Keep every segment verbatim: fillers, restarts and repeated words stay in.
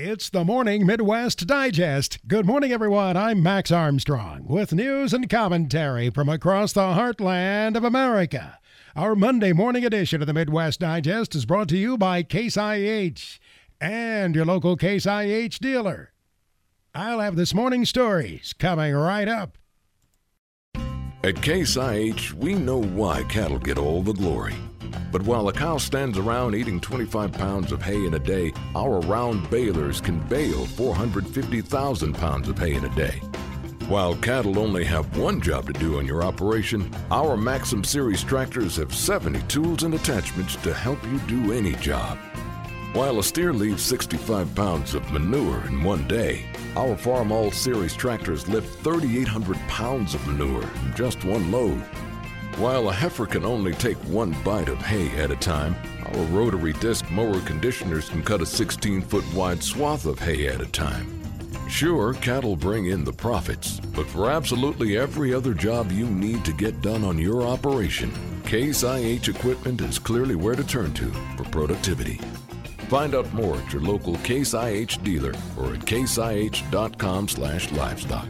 It's the Morning Midwest Digest. Good morning, everyone. I'm Max Armstrong with news and commentary from across the heartland of America. Our Monday morning edition of the Midwest Digest is brought to you by Case I H and your local Case I H dealer. I'll have this morning's stories coming right up. At Case I H, we know why cattle get all the glory. But while a cow stands around eating twenty-five pounds of hay in a day, our round balers can bale four hundred fifty thousand pounds of hay in a day. While cattle only have one job to do on your operation, our Maxim Series tractors have seventy tools and attachments to help you do any job. While a steer leaves sixty-five pounds of manure in one day, our Farm All Series tractors lift thirty-eight hundred pounds of manure in just one load. While a heifer can only take one bite of hay at a time, our rotary disc mower conditioners can cut a sixteen-foot wide swath of hay at a time. Sure, cattle bring in the profits, but for absolutely every other job you need to get done on your operation, Case I H equipment is clearly where to turn to for productivity. Find out more at your local Case I H dealer or at caseih.com slash livestock.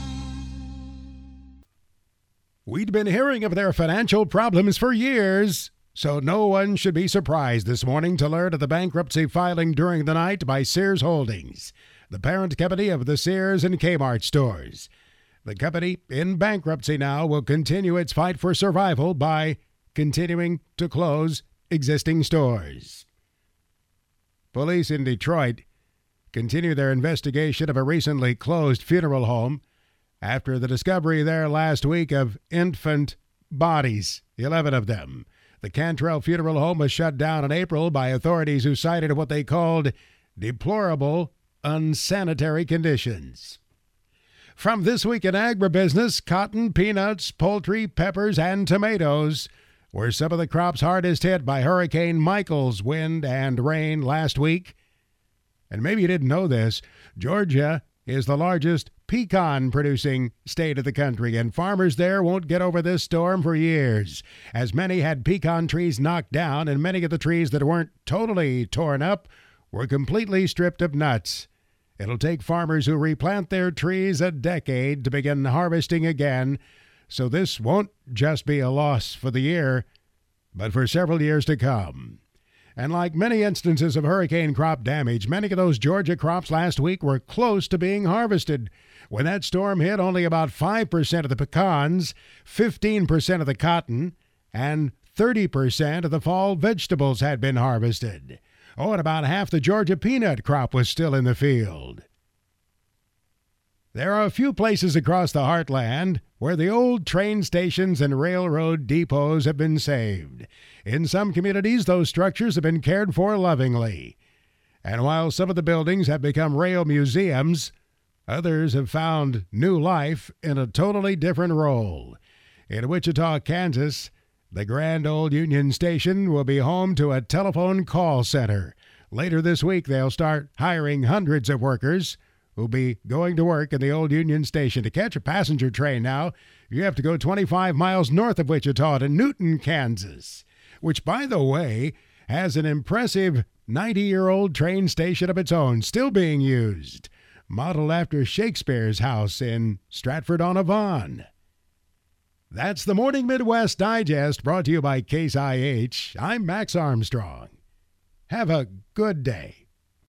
We'd been hearing of their financial problems for years, so no one should be surprised this morning to learn of the bankruptcy filing during the night by Sears Holdings, the parent company of the Sears and Kmart stores. The company, in bankruptcy now, will continue its fight for survival by continuing to close existing stores. Police in Detroit continue their investigation of a recently closed funeral home after the discovery there last week of infant bodies, eleven of them. The Cantrell Funeral Home was shut down in April by authorities who cited what they called deplorable, unsanitary conditions. From This Week in Agribusiness, cotton, peanuts, poultry, peppers, and tomatoes were some of the crops hardest hit by Hurricane Michael's wind and rain last week. And maybe you didn't know this, Georgia is the largest pecan-producing state of the country, and farmers there won't get over this storm for years, as many had pecan trees knocked down, and many of the trees that weren't totally torn up were completely stripped of nuts. It'll take farmers who replant their trees a decade to begin harvesting again, so this won't just be a loss for the year, but for several years to come. And like many instances of hurricane crop damage, many of those Georgia crops last week were close to being harvested. When that storm hit, only about five percent of the pecans, fifteen percent of the cotton, and thirty percent of the fall vegetables had been harvested. Oh, and about half the Georgia peanut crop was still in the field. There are a few places across the heartland where the old train stations and railroad depots have been saved. In some communities, those structures have been cared for lovingly. And while some of the buildings have become rail museums, others have found new life in a totally different role. In Wichita, Kansas, the Grand Old Union Station will be home to a telephone call center. Later this week, they'll start hiring hundreds of workers who'll be going to work in the Old Union Station. To catch a passenger train now, you have to go twenty-five miles north of Wichita to Newton, Kansas, which, by the way, has an impressive ninety-year-old train station of its own, still being used, modeled after Shakespeare's house in Stratford-on-Avon. That's the Morning Midwest Digest, brought to you by Case I H. I'm Max Armstrong. Have a good day.